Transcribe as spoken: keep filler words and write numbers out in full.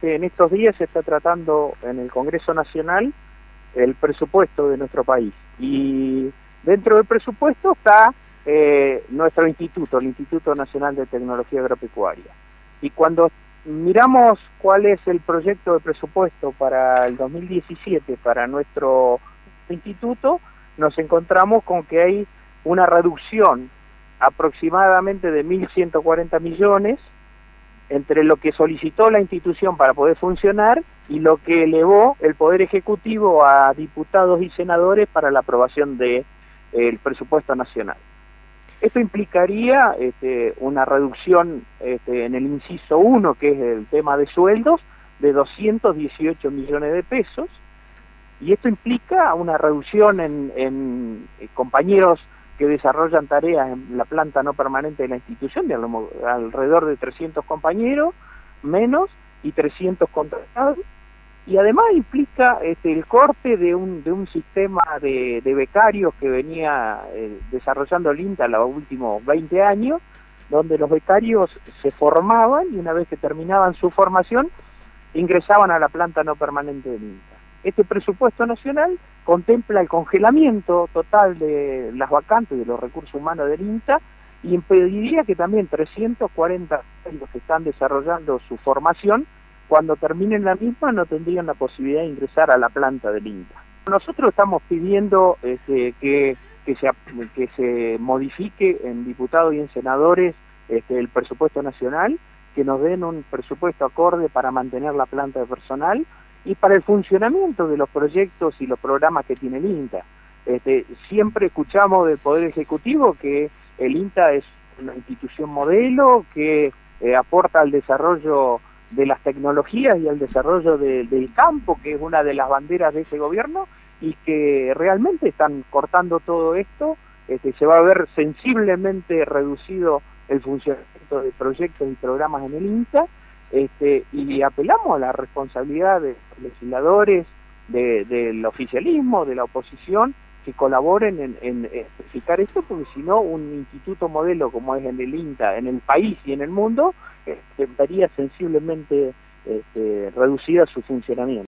este, en estos días se está tratando en el Congreso Nacional el presupuesto de nuestro país. Y dentro del presupuesto está eh, nuestro instituto, el Instituto Nacional de Tecnología Agropecuaria. Y cuando miramos cuál es el proyecto de presupuesto para el dos mil diecisiete para nuestro instituto, nos encontramos con que hay una reducción aproximadamente de mil ciento cuarenta millones entre lo que solicitó la institución para poder funcionar y lo que elevó el Poder Ejecutivo a diputados y senadores para la aprobación del de, presupuesto nacional. Esto implicaría este, una reducción este, en el inciso uno, que es el tema de sueldos, de doscientos dieciocho millones de pesos, y esto implica una reducción en, en eh, compañeros que desarrollan tareas en la planta no permanente de la institución, de alrededor de trescientos compañeros, menos, y trescientos contratados, y además implica este, el corte de un, de un sistema de, de becarios que venía eh, desarrollando el INTA los últimos veinte años, donde los becarios se formaban y una vez que terminaban su formación, ingresaban a la planta no permanente del INTA. Este presupuesto nacional contempla el congelamiento total de las vacantes de los recursos humanos del INTA y impediría que también trescientos cuarenta los que están desarrollando su formación, cuando terminen la misma, no tendrían la posibilidad de ingresar a la planta del INTA. Nosotros estamos pidiendo este, que, que, se, que se modifique en diputados y en senadores este, el presupuesto nacional, que nos den un presupuesto acorde para mantener la planta de personal y para el funcionamiento de los proyectos y los programas que tiene el INTA. Este, siempre escuchamos del Poder Ejecutivo que el INTA es una institución modelo, que eh, aporta al desarrollo de las tecnologías y al desarrollo de, del campo, que es una de las banderas de ese gobierno, y que realmente están cortando todo esto. Este, se va a ver sensiblemente reducido el funcionamiento de proyectos y programas en el INTA, este, y apelamos a la responsabilidad de los legisladores, de, del oficialismo, de la oposición, que colaboren en, en explicar esto, porque si no, un instituto modelo como es en el INTA, en el país y en el mundo, este, vería sensiblemente este, reducida su funcionamiento.